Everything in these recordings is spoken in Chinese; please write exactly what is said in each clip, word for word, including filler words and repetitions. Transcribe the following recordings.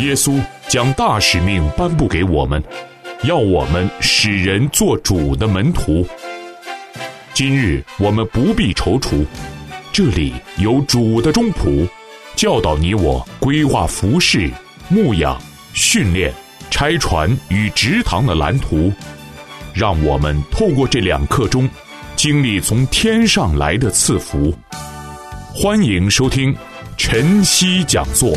耶稣将大使命颁布给我们，要我们使人做主的门徒。今日我们不必踌躇，这里有主的中仆，教导你我规划服事、牧养、训练、拆船与植堂的蓝图，让我们透过这两刻钟，经历从天上来的赐福。欢迎收听晨曦讲座。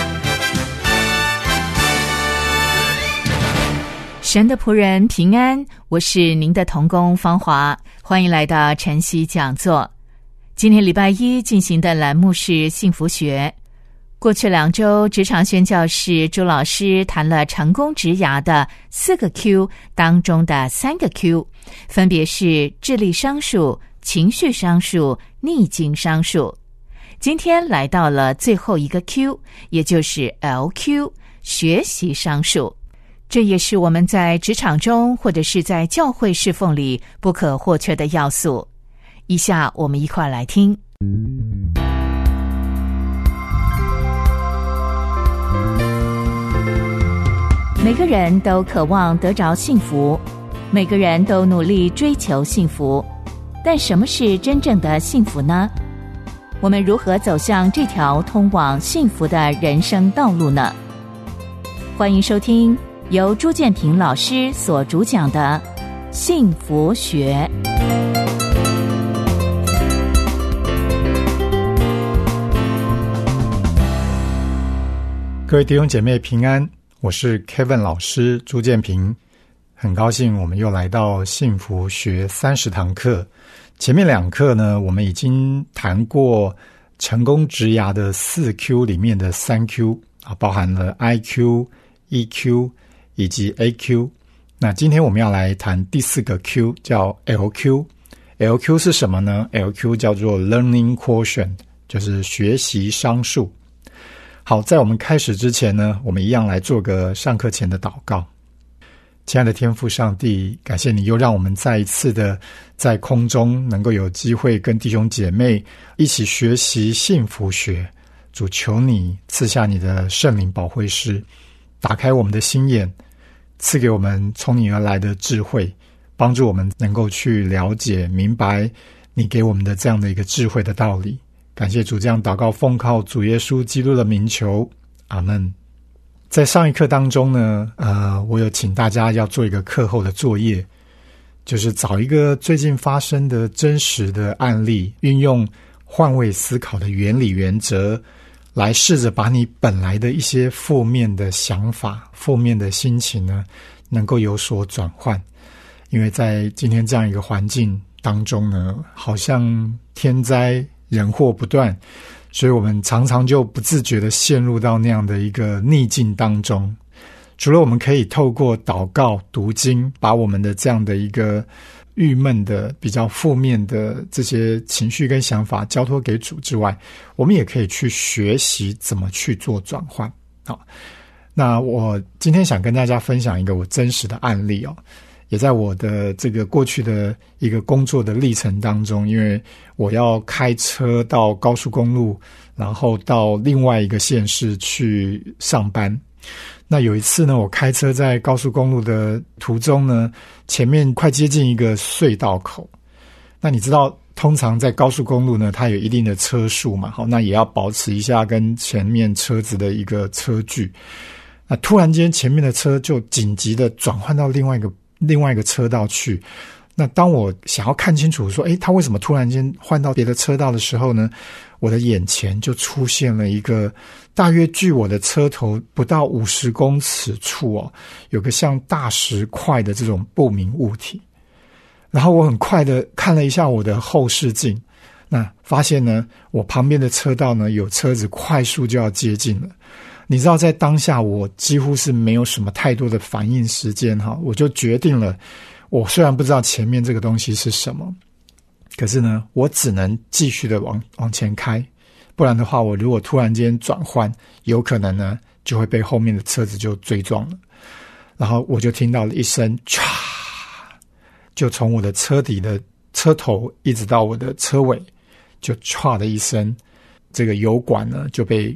神的仆人平安，我是您的同工芳华，欢迎来到晨曦讲座。今天礼拜一进行的栏目是幸福学。过去两周，职场宣教士朱老师谈了成功职涯的四个 Q 当中的三个 Q， 分别是智力商数、情绪商数、逆境商数。今天来到了最后一个 Q， 也就是 L Q， 学习商数。这也是我们在职场中或者是在教会侍奉里不可或缺的要素。以下我们一块来听。每个人都渴望得着幸福，每个人都努力追求幸福，但什么是真正的幸福呢？我们如何走向这条通往幸福的人生道路呢？欢迎收听由朱建平老师所主讲的幸福学。 各位弟兄姐妹平安，我是 Kevin 老师朱建平，很高兴我们又来到幸福学三十堂课。前面两课呢，我们已经谈过成功职涯的四 Q 里面的三 Q 啊，包含了 I Q、E Q 以及 A Q。 那今天我们要来谈第四个 Q， 叫 L Q。L Q 是什么呢？ L Q 叫做 Learning Quotient， 就是学习商数。好，在我们开始之前呢，我们一样来做个上课前的祷告。亲爱的天父上帝，感谢你又让我们再一次的在空中能够有机会跟弟兄姐妹一起学习幸福学。主，求你赐下你的圣灵保惠师，打开我们的心眼，赐给我们从你而来的智慧，帮助我们能够去了解明白你给我们的这样的一个智慧的道理。感谢主，这样祷告奉靠主耶稣基督的名求，阿们。在上一课当中呢，呃，我有请大家要做一个课后的作业，就是找一个最近发生的真实的案例，运用换位思考的原理原则，来试着把你本来的一些负面的想法、负面的心情呢，能够有所转换。因为在今天这样一个环境当中呢，好像天灾人祸不断，所以我们常常就不自觉地陷入到那样的一个逆境当中。除了我们可以透过祷告、读经，把我们的这样的一个郁闷的、比较负面的这些情绪跟想法交托给主之外，我们也可以去学习怎么去做转换。好，那我今天想跟大家分享一个我真实的案例哦。也在我的这个过去的一个工作的历程当中，因为我要开车到高速公路，然后到另外一个县市去上班。那有一次呢，我开车在高速公路的途中呢，前面快接近一个隧道口。那你知道通常在高速公路呢，它有一定的车速嘛，好，那也要保持一下跟前面车子的一个车距。那突然间前面的车就紧急的转换到另外一个另外一个车道去。那当我想要看清楚说，诶，他为什么突然间换到别的车道的时候呢，我的眼前就出现了一个大约距我的车头不到五十公尺处哦，有个像大石块的这种不明物体。然后我很快的看了一下我的后视镜，那发现呢，我旁边的车道呢有车子快速就要接近了。你知道在当下我几乎是没有什么太多的反应时间哈，我就决定了，我虽然不知道前面这个东西是什么，可是呢我只能继续的往往前开，不然的话我如果突然间转换，有可能呢就会被后面的车子就追撞了。然后我就听到了一声唰，就从我的车底的车头一直到我的车尾，就唰的一声，这个油管呢就被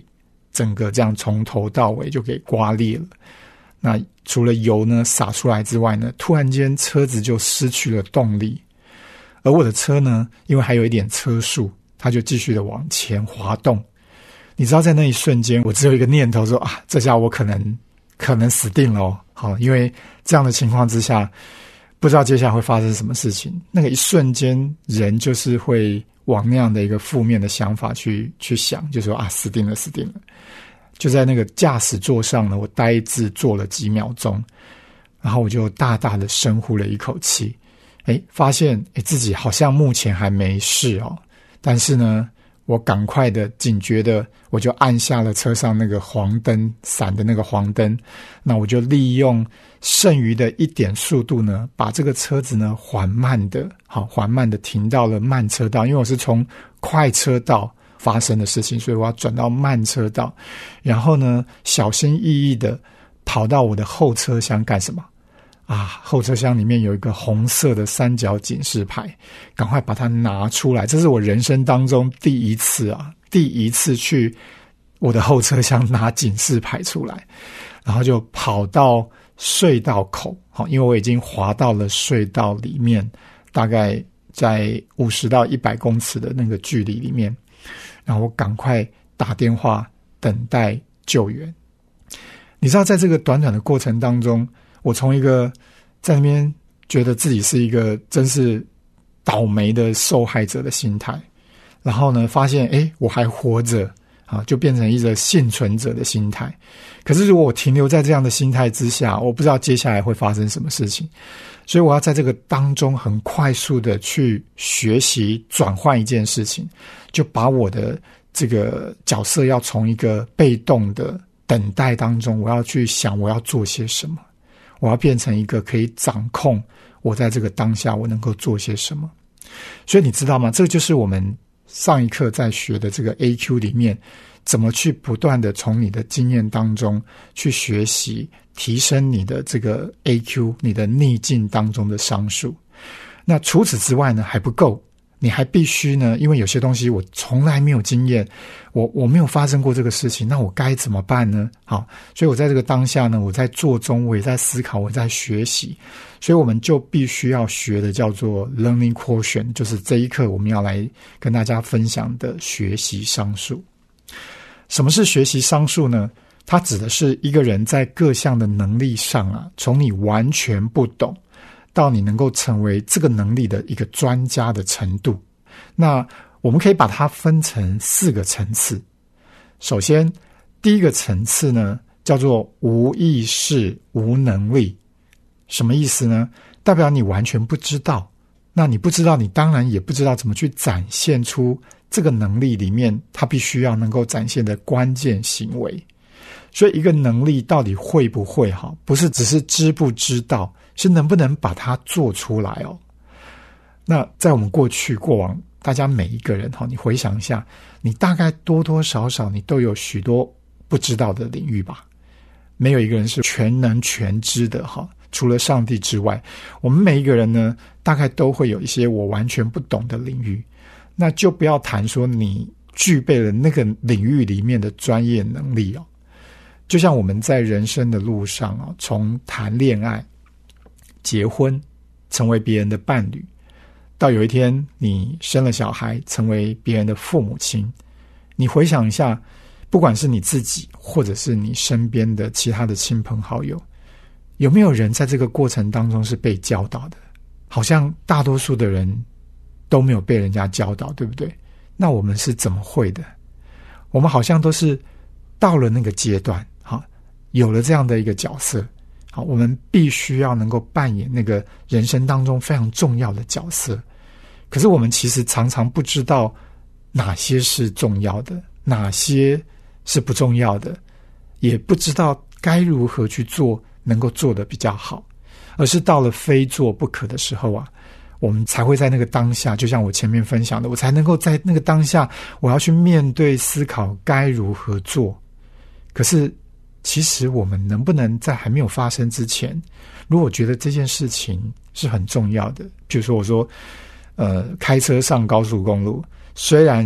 整个这样从头到尾就给刮裂了。那除了油呢洒出来之外呢，突然间车子就失去了动力，而我的车呢，因为还有一点车速，它就继续的往前滑动。你知道在那一瞬间，我只有一个念头说啊，这下我可能可能死定了哦。好，因为这样的情况之下，不知道接下来会发生什么事情。那个一瞬间，人就是会往那样的一个负面的想法去去想，就说啊，死定了，死定了。就在那个驾驶座上呢，我呆滞坐了几秒钟，然后我就大大的深呼了一口气，诶，发现诶自己好像目前还没事哦，但是呢，我赶快的警觉的，我就按下了车上那个黄灯闪的那个黄灯，那我就利用剩余的一点速度呢，把这个车子呢缓慢的，好缓慢的停到了慢车道，因为我是从快车道发生的事情，所以我要转到慢车道，然后呢，小心翼翼的跑到我的后车厢干什么？啊，后车厢里面有一个红色的三角警示牌，赶快把它拿出来。这是我人生当中第一次啊，第一次去我的后车厢拿警示牌出来，然后就跑到隧道口，好，因为我已经滑到了隧道里面，大概在五十到一百公尺的那个距离里面。然后我赶快打电话等待救援。你知道在这个短短的过程当中，我从一个在那边觉得自己是一个真是倒霉的受害者的心态，然后呢发现诶我还活着啊，就变成一个幸存者的心态。可是如果我停留在这样的心态之下，我不知道接下来会发生什么事情，所以我要在这个当中很快速的去学习转换一件事情，就把我的这个角色要从一个被动的等待当中，我要去想我要做些什么，我要变成一个可以掌控我在这个当下我能够做些什么。所以你知道吗，这就是我们上一课在学的这个 A Q 里面，怎么去不断的从你的经验当中去学习提升你的这个 A Q， 你的逆境当中的商数。那除此之外呢还不够，你还必须呢，因为有些东西我从来没有经验，我我没有发生过这个事情，那我该怎么办呢？好，所以我在这个当下呢，我在做中，我也在思考，我在学习，所以我们就必须要学的叫做 learning quotient， 就是这一课我们要来跟大家分享的学习商数。什么是学习商数呢？它指的是一个人在各项的能力上啊，从你完全不懂到你能够成为这个能力的一个专家的程度。那我们可以把它分成四个层次。首先，第一个层次呢，叫做无意识、无能力。什么意思呢？代表你完全不知道。那你不知道，你当然也不知道怎么去展现出这个能力里面它必须要能够展现的关键行为。所以一个能力到底会不会好，不是只是知不知道，是能不能把它做出来哦。那在我们过去过往，大家每一个人，你回想一下，你大概多多少少你都有许多不知道的领域吧。没有一个人是全能全知的，除了上帝之外，我们每一个人呢，大概都会有一些我完全不懂的领域。那就不要谈说你具备了那个领域里面的专业能力哦。就像我们在人生的路上啊，从谈恋爱、结婚，成为别人的伴侣，到有一天你生了小孩，成为别人的父母亲，你回想一下，不管是你自己，或者是你身边的其他的亲朋好友，有没有人在这个过程当中是被教导的？好像大多数的人都没有被人家教导，对不对？那我们是怎么会的？我们好像都是到了那个阶段，好，有了这样的一个角色，好，我们必须要能够扮演那个人生当中非常重要的角色。可是我们其实常常不知道哪些是重要的，哪些是不重要的，也不知道该如何去做能够做得比较好，而是到了非做不可的时候啊，我们才会在那个当下，就像我前面分享的，我才能够在那个当下，我要去面对思考该如何做。可是其实我们能不能在还没有发生之前，如果觉得这件事情是很重要的，比如说我说呃，开车上高速公路，虽然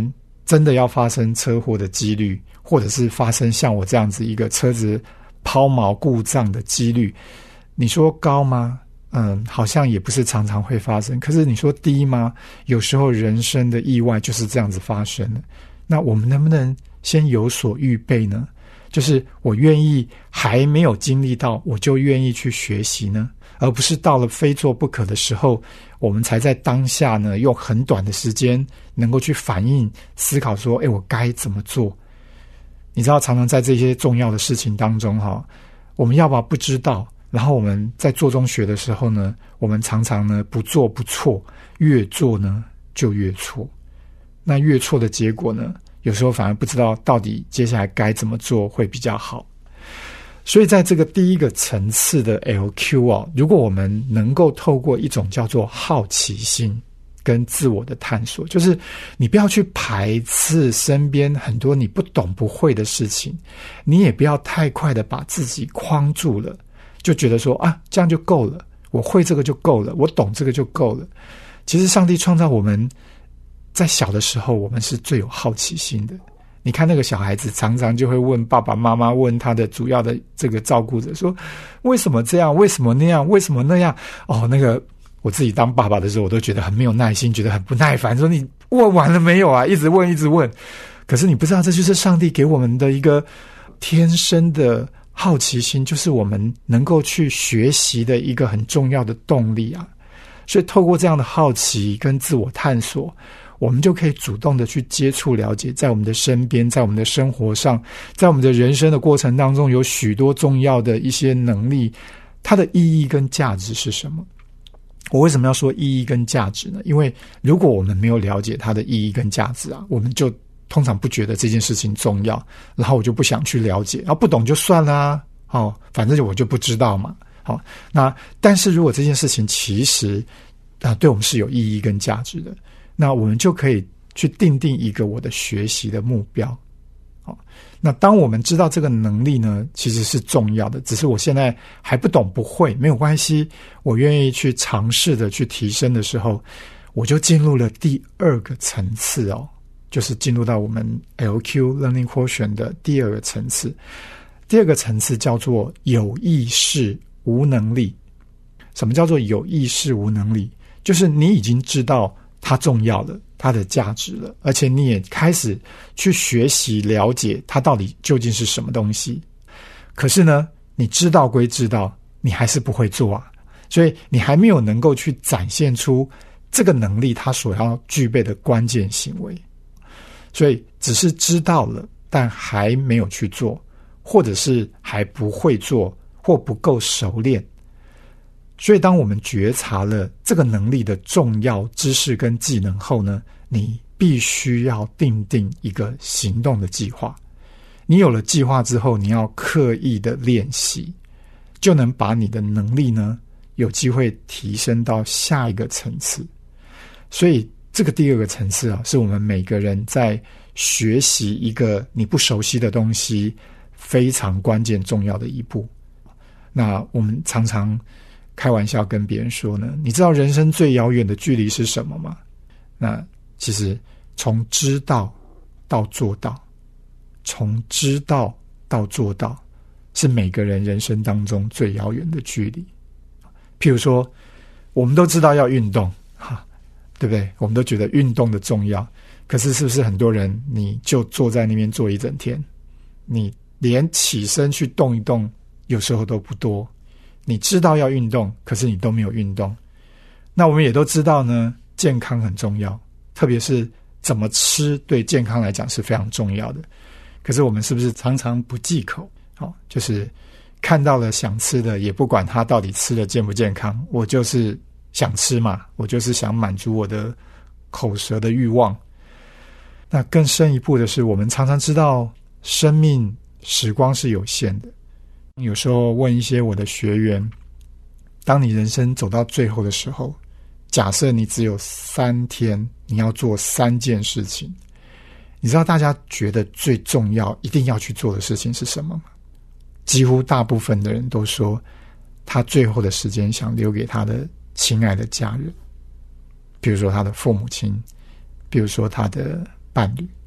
真的要发生车祸的几率，或者是发生像我这样子一个车子抛锚故障的几率，你说高吗？嗯，好像也不是常常会发生。可是你说低吗？有时候人生的意外就是这样子发生的。那我们能不能先有所预备呢？就是我愿意还没有经历到，我就愿意去学习呢，而不是到了非做不可的时候，我们才在当下呢，用很短的时间能够去反应、思考说，诶，我该怎么做？你知道，常常在这些重要的事情当中哈，我们要不要不知道？然后我们在做中学的时候呢，我们常常呢不做不错，越做呢就越错。那越错的结果呢，有时候反而不知道到底接下来该怎么做会比较好。所以在这个第一个层次的 L Q 啊，如果我们能够透过一种叫做好奇心跟自我的探索，就是你不要去排斥身边很多你不懂不会的事情，你也不要太快的把自己框住了，就觉得说啊，这样就够了，我会这个就够了，我懂这个就够了。其实上帝创造我们在小的时候，我们是最有好奇心的。你看那个小孩子常常就会问爸爸妈妈，问他的主要的这个照顾者说，为什么这样，为什么那样，为什么那样。哦，那个我自己当爸爸的时候，我都觉得很没有耐心，觉得很不耐烦，说你问完了没有啊，一直问一直问。可是你不知道，这就是上帝给我们的一个天生的好奇心，就是我们能够去学习的一个很重要的动力啊。所以透过这样的好奇跟自我探索，我们就可以主动的去接触了解，在我们的身边，在我们的生活上，在我们的人生的过程当中，有许多重要的一些能力，它的意义跟价值是什么。我为什么要说意义跟价值呢？因为如果我们没有了解它的意义跟价值啊，我们就通常不觉得这件事情重要，然后我就不想去了解，然后不懂就算了啊，哦，反正我就不知道嘛。好，那但是如果这件事情其实啊对我们是有意义跟价值的，那我们就可以去定定一个我的学习的目标。好，那当我们知道这个能力呢，其实是重要的，只是我现在还不懂不会，没有关系，我愿意去尝试的去提升的时候，我就进入了第二个层次哦，就是进入到我们 L Q Learning Quotient 的第二个层次。第二个层次叫做有意识无能力。什么叫做有意识无能力？就是你已经知道它重要了，它的价值了，而且你也开始去学习了解它到底究竟是什么东西。可是呢，你知道归知道，你还是不会做啊，所以你还没有能够去展现出这个能力它所要具备的关键行为。所以只是知道了，但还没有去做，或者是还不会做，或不够熟练。所以当我们觉察了这个能力的重要知识跟技能后呢，你必须要订定一个行动的计划。你有了计划之后，你要刻意的练习，就能把你的能力呢有机会提升到下一个层次。所以这个第二个层次啊，是我们每个人在学习一个你不熟悉的东西非常关键重要的一步。那我们常常开玩笑跟别人说呢，你知道人生最遥远的距离是什么吗？那其实从知道到做到，从知道到做到，是每个人人生当中最遥远的距离。譬如说，我们都知道要运动，哈，对不对？我们都觉得运动的重要，可是是不是很多人你就坐在那边坐一整天，你连起身去动一动，有时候都不多。你知道要运动，可是你都没有运动。那我们也都知道呢，健康很重要，特别是怎么吃对健康来讲是非常重要的。可是我们是不是常常不忌口？哦，就是看到了想吃的，也不管它到底吃的健不健康，我就是想吃嘛，我就是想满足我的口舌的欲望。那更深一步的是，我们常常知道生命时光是有限的。有时候问一些我的学员，当你人生走到最后的时候，假设你只有三天，你要做三件事情，你知道大家觉得最重要一定要去做的事情是什么吗？几乎大部分的人都说，他最后的时间想留给他的亲爱的家人，比如说他的父母亲，比如说他的伴侣，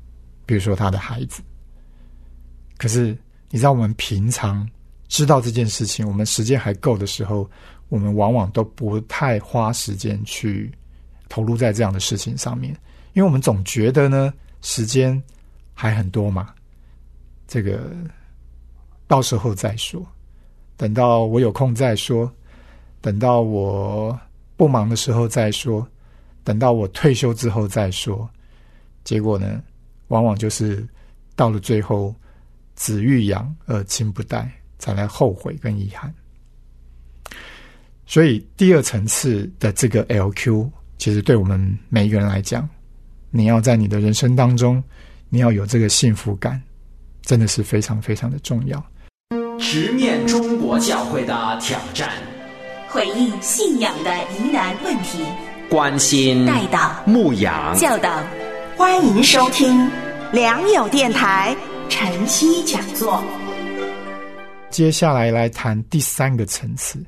比如说他的孩子。可是你知道我们平常知道这件事情，我们时间还够的时候，我们往往都不太花时间去投入在这样的事情上面，因为我们总觉得呢时间还很多嘛，这个到时候再说，等到我有空再说，等到我不忙的时候再说，等到我退休之后再说。结果呢往往就是到了最后子欲养而亲不待，才来后悔跟遗憾。所以第二层次的这个 L Q， 其实对我们每一个人来讲，你要在你的人生当中，你要有这个幸福感，真的是非常非常的重要。 直面中国教会的挑战， 回应信仰的疑难问题， 关心带导牧养教导。 欢迎收听良友电台晨曦讲座。 接下来来谈第三个层次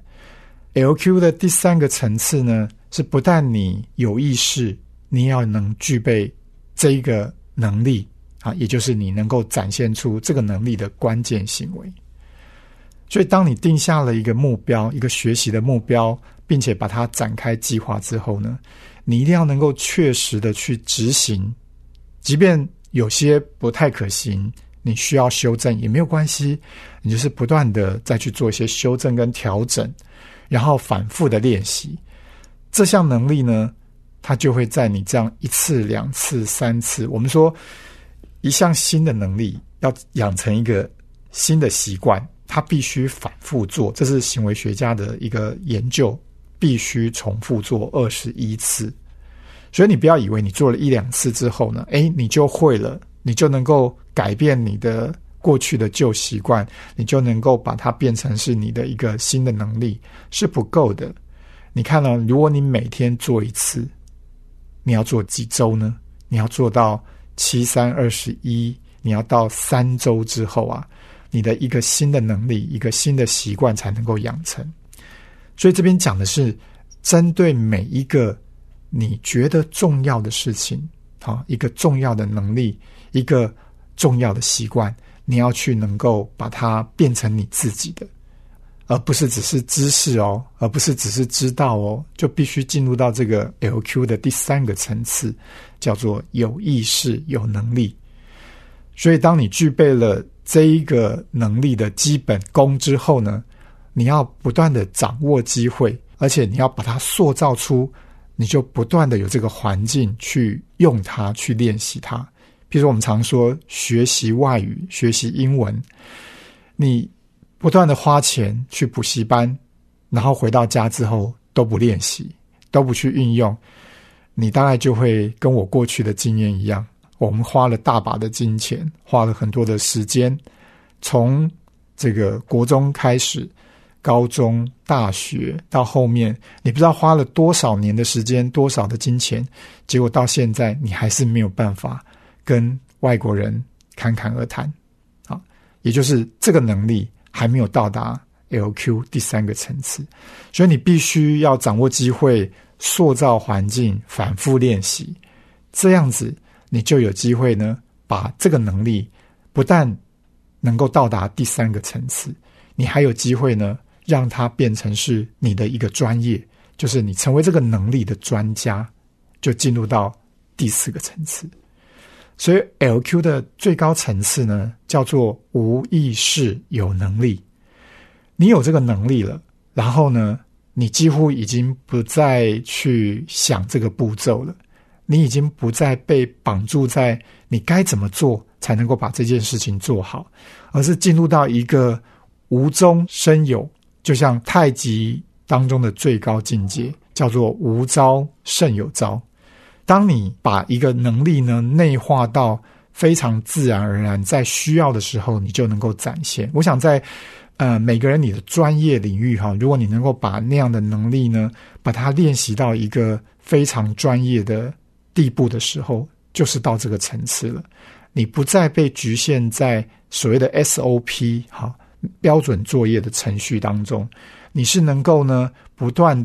L Q 的第三个层次呢，是不但你有意识，你要能具备这一个能力啊，也就是你能够展现出这个能力的关键行为。所以当你定下了一个目标，一个学习的目标，并且把它展开计划之后呢，你一定要能够确实的去执行，即便有些不太可行，你需要修正也没有关系，你就是不断的再去做一些修正跟调整，然后反复的练习。这项能力呢，它就会在你这样一次两次三次，我们说一项新的能力要养成一个新的习惯，它必须反复做，这是行为学家的一个研究，必须重复做二十一次。所以你不要以为你做了一两次之后呢，诶，你就会了，你就能够改变你的过去的旧习惯，你就能够把它变成是你的一个新的能力，是不够的。你看哦，如果你每天做一次，你要做几周呢？你要做到七三二十一，你要到三周之后啊，你的一个新的能力，一个新的习惯才能够养成。所以这边讲的是针对每一个你觉得重要的事情，好，一个重要的能力，一个重要的习惯，你要去能够把它变成你自己的，而不是只是知识哦，而不是只是知道哦，就必须进入到这个 L Q 的第三个层次，叫做有意识、有能力。所以当你具备了这一个能力的基本功之后呢，你要不断的掌握机会，而且你要把它塑造出，你就不断的有这个环境去用它，去练习它。比如说我们常说学习外语，学习英文，你不断的花钱去补习班，然后回到家之后都不练习，都不去运用，你大概就会跟我过去的经验一样，我们花了大把的金钱，花了很多的时间，从这个国中开始，高中、大学到后面，你不知道花了多少年的时间，多少的金钱，结果到现在你还是没有办法跟外国人侃侃而谈，好，也就是这个能力还没有到达 L Q 第三个层次。所以你必须要掌握机会，塑造环境，反复练习，这样子你就有机会呢，把这个能力不但能够到达第三个层次，你还有机会呢，让它变成是你的一个专业，就是你成为这个能力的专家，就进入到第四个层次。所以 L Q 的最高层次呢，叫做无意识有能力。你有这个能力了，然后呢，你几乎已经不再去想这个步骤了，你已经不再被绑住在你该怎么做才能够把这件事情做好，而是进入到一个无中生有，就像太极当中的最高境界，叫做无招胜有招。当你把一个能力呢内化到非常自然而然，在需要的时候你就能够展现。我想在呃每个人你的专业领域哈，如果你能够把那样的能力呢，把它练习到一个非常专业的地步的时候，就是到这个层次了。你不再被局限在所谓的 S O P 哈标准作业的程序当中，你是能够呢不断的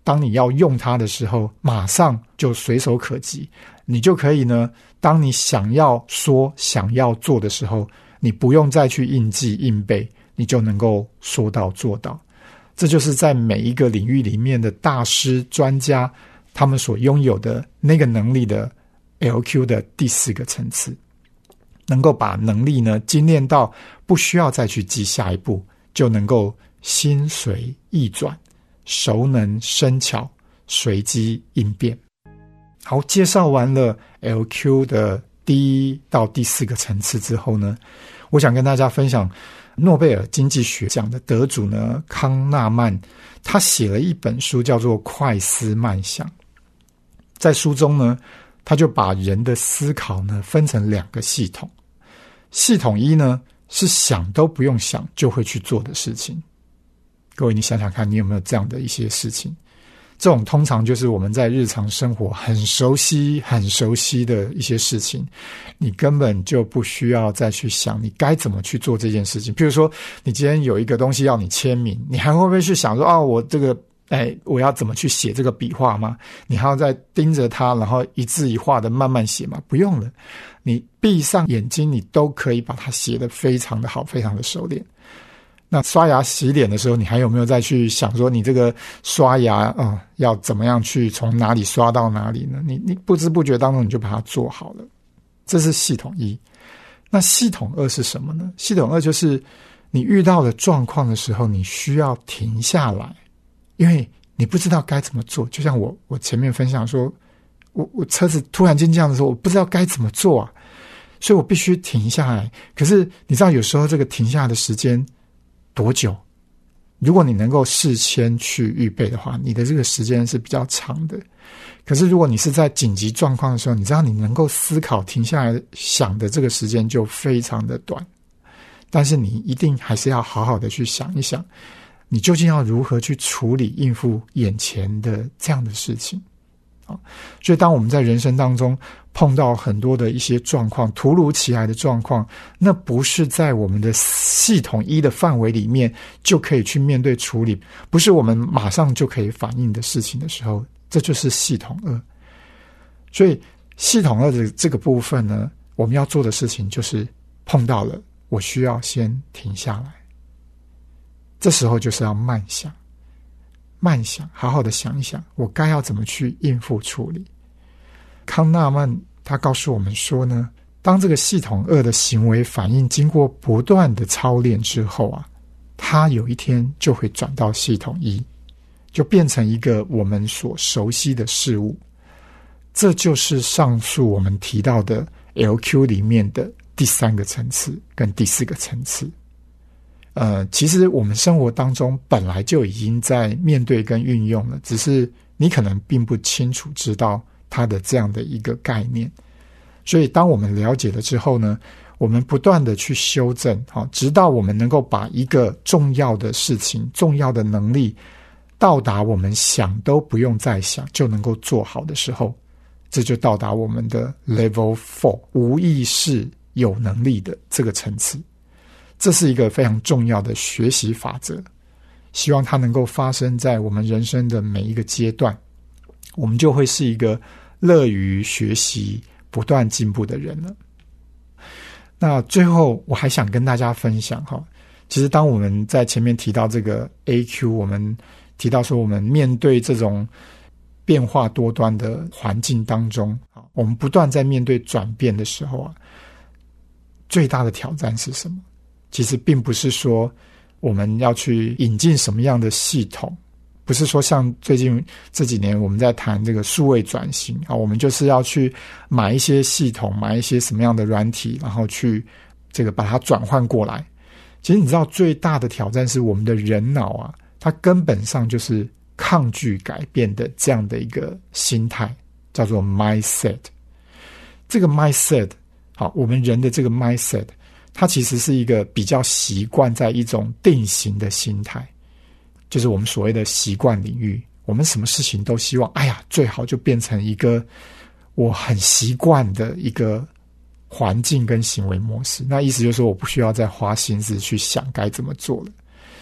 当你要用它的时候，马上就随手可及，你就可以呢，当你想要说想要做的时候，你不用再去硬记硬背，你就能够说到做到。这就是在每一个领域里面的大师专家他们所拥有的那个能力的 L Q 的第四个层次，能够把能力呢精炼到不需要再去记下一步，就能够心随意转，熟能生巧，随机应变。好，介绍完了 L Q 的第一到第四个层次之后呢，我想跟大家分享诺贝尔经济学奖的得主呢康纳曼，他写了一本书叫做《快思慢想》。在书中呢，他就把人的思考呢分成两个系统。系统一呢是想都不用想就会去做的事情。各位你想想看，你有没有这样的一些事情？这种通常就是我们在日常生活很熟悉很熟悉的一些事情，你根本就不需要再去想你该怎么去做这件事情。比如说你今天有一个东西要你签名，你还会不会去想说，哦，我这个哎，我要怎么去写这个笔画吗？你还要再盯着它，然后一字一画的慢慢写吗？不用了，你闭上眼睛，你都可以把它写得非常的好，非常的熟练。那刷牙洗脸的时候，你还有没有再去想说你这个刷牙啊、呃、要怎么样去从哪里刷到哪里呢？你你不知不觉当中你就把它做好了。这是系统一。那系统二是什么呢？系统二就是你遇到了状况的时候，你需要停下来，因为你不知道该怎么做。就像我我前面分享说，我我车子突然间这样的时候，我不知道该怎么做啊，所以我必须停下来。可是你知道有时候这个停下来的时间多久？如果你能够事先去预备的话，你的这个时间是比较长的。可是如果你是在紧急状况的时候，你知道你能够思考停下来想的这个时间就非常的短。但是你一定还是要好好的去想一想，你究竟要如何去处理应付眼前的这样的事情。所以当我们在人生当中碰到很多的一些状况，突如其来的状况，那不是在我们的系统一的范围里面就可以去面对处理，不是我们马上就可以反应的事情的时候，这就是系统二。所以系统二的这个部分呢，我们要做的事情就是碰到了，我需要先停下来，这时候就是要慢想慢想，好好的想一想，我该要怎么去应付处理。康纳曼他告诉我们说呢，当这个系统二的行为反应经过不断的操练之后啊，它有一天就会转到系统一，就变成一个我们所熟悉的事物。这就是上述我们提到的 L Q 里面的第三个层次跟第四个层次。呃，其实我们生活当中本来就已经在面对跟运用了，只是你可能并不清楚知道它的这样的一个概念。所以当我们了解了之后呢，我们不断的去修正，好，直到我们能够把一个重要的事情、重要的能力到达我们想都不用再想就能够做好的时候，这就到达我们的 level four 无意识有能力的这个层次。这是一个非常重要的学习法则，希望它能够发生在我们人生的每一个阶段，我们就会是一个乐于学习、不断进步的人了。那最后我还想跟大家分享哈，其实当我们在前面提到这个 A Q， 我们提到说我们面对这种变化多端的环境当中，我们不断在面对转变的时候啊，最大的挑战是什么？其实并不是说我们要去引进什么样的系统，不是说像最近这几年我们在谈这个数位转型啊，我们就是要去买一些系统，买一些什么样的软体，然后去这个把它转换过来。其实你知道最大的挑战是我们的人脑啊，它根本上就是抗拒改变的这样的一个心态，叫做 mindset。 这个 mindset 好，我们人的这个 mindset它其实是一个比较习惯在一种定型的心态，就是我们所谓的习惯领域，我们什么事情都希望哎呀最好就变成一个我很习惯的一个环境跟行为模式，那意思就是说我不需要再花心思去想该怎么做了。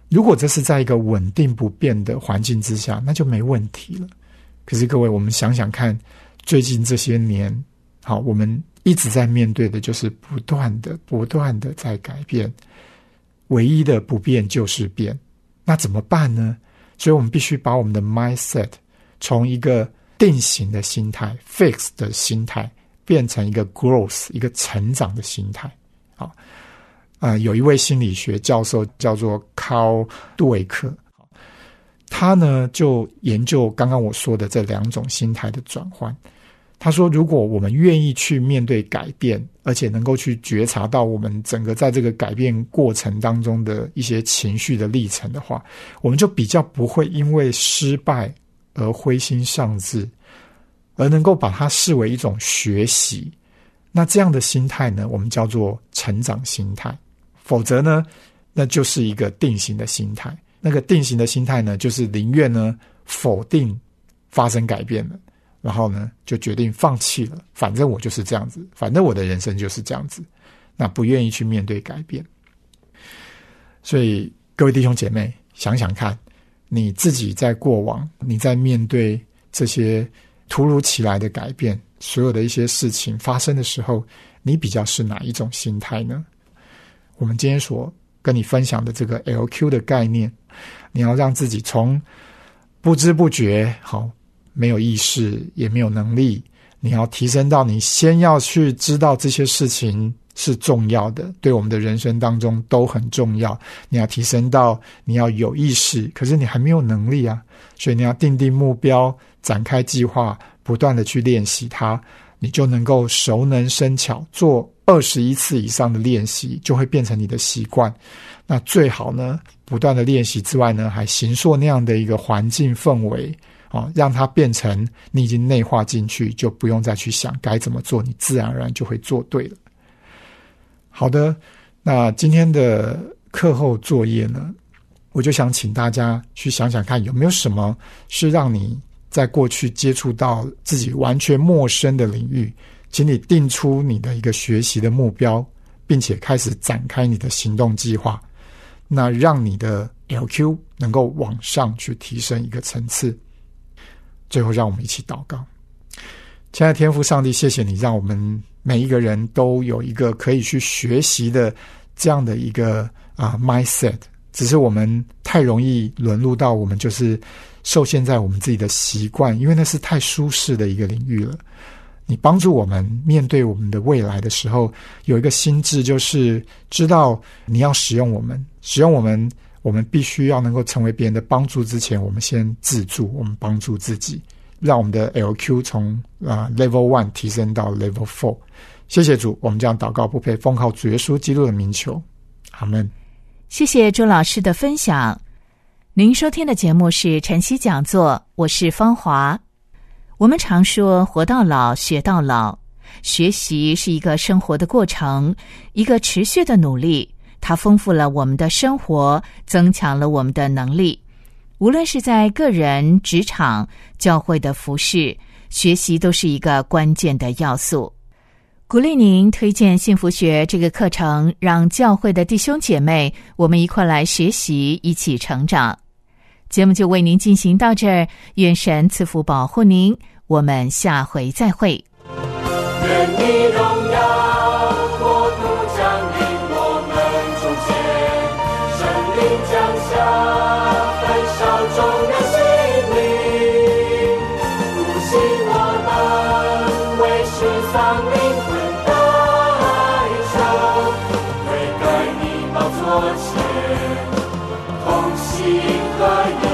如果这是在一个稳定不变的环境之下，那就没问题了。可是各位，我们想想看，最近这些年，好，我们一直在面对的就是不断的、不断的在改变，唯一的不变就是变。那怎么办呢？所以我们必须把我们的 mindset 从一个定型的心态 fix 的心态变成一个 growth 一个成长的心态。好，呃，有一位心理学教授叫做 Carl Dweck， 他呢就研究刚刚我说的这两种心态的转换。他说，如果我们愿意去面对改变，而且能够去觉察到我们整个在这个改变过程当中的一些情绪的历程的话，我们就比较不会因为失败而灰心丧志，而能够把它视为一种学习。那这样的心态呢，我们叫做成长心态。否则呢，那就是一个定型的心态。那个定型的心态呢，就是宁愿呢否定发生改变了，然后呢就决定放弃了，反正我就是这样子，反正我的人生就是这样子，那不愿意去面对改变。所以各位弟兄姐妹，想想看，你自己在过往，你在面对这些突如其来的改变，所有的一些事情发生的时候，你比较是哪一种心态呢？我们今天所跟你分享的这个 L Q 的概念，你要让自己从不知不觉，好，没有意识也没有能力，你要提升到你先要去知道这些事情是重要的，对我们的人生当中都很重要。你要提升到你要有意识，可是你还没有能力啊，所以你要定定目标，展开计划，不断的去练习它，你就能够熟能生巧，做二十一次以上的练习就会变成你的习惯。那最好呢，不断的练习之外呢，还形塑那样的一个环境氛围，哦，让它变成你已经内化进去，就不用再去想该怎么做，你自然而然就会做对了。好的，那今天的课后作业呢，我就想请大家去想想看，有没有什么是让你在过去接触到自己完全陌生的领域，请你定出你的一个学习的目标，并且开始展开你的行动计划，那让你的 L Q 能够往上去提升一个层次。最后让我们一起祷告。亲爱的天父上帝，谢谢你让我们每一个人都有一个可以去学习的这样的一个啊 mindset， 只是我们太容易沦入到我们就是受限在我们自己的习惯，因为那是太舒适的一个领域了。你帮助我们面对我们的未来的时候，有一个心智，就是知道你要使用我们，使用我们，我们必须要能够成为别人的帮助之前，我们先自助，我们帮助自己，让我们的 L Q 从啊、呃、level one 提升到 level four。谢谢主，我们这样祷告不配，奉靠主耶稣基督的名求，阿们。 谢谢周老师的分享。您收听的节目是晨曦讲座，我是芳华。我们常说活到老学到老，学习是一个生活的过程，一个持续的努力，它丰富了我们的生活，增强了我们的能力。无论是在个人、职场、教会的服事，学习都是一个关键的要素。鼓励您推荐幸福学这个课程，让教会的弟兄姐妹我们一块来学习，一起成长。节目就为您进行到这儿，愿神赐福保护您，我们下回再会。 愿你荣耀国度降临我们中间，圣灵降下焚烧众人心灵，复兴我们为世丧灵魂代求，跪在你宝座前同心合一。